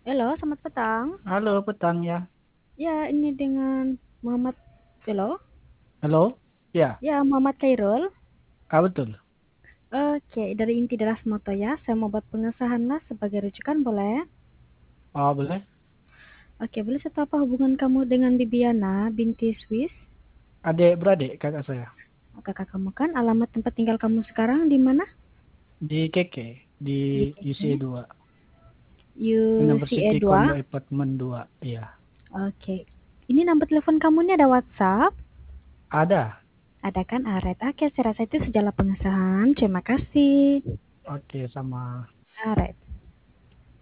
Halo, selamat petang. Halo, petang ya. Ya, ini dengan Muhammad. Halo? Halo? Ya, Ya, Muhammad Khairul. betul. Oke, dari Inti Deras Moto ya. Saya mau buat pengesahan Mas sebagai rujukan, boleh? Oh, boleh. Oke, boleh saya tahu apa hubungan kamu dengan Bibiana binti Swiss? Adik-beradik kakak saya. Kakak kamu kan, alamat tempat tinggal kamu sekarang di mana? Di KK, di Di UCA KK. 2. UCE University 2. Condo Apartment 2. Iya. Oke. Ini nomor telepon kamu ini ada WhatsApp? Ada. Ada kan, Aret? Oke, saya rasa itu sejalan pengesahan. Terima kasih. Oke, sama. Aret.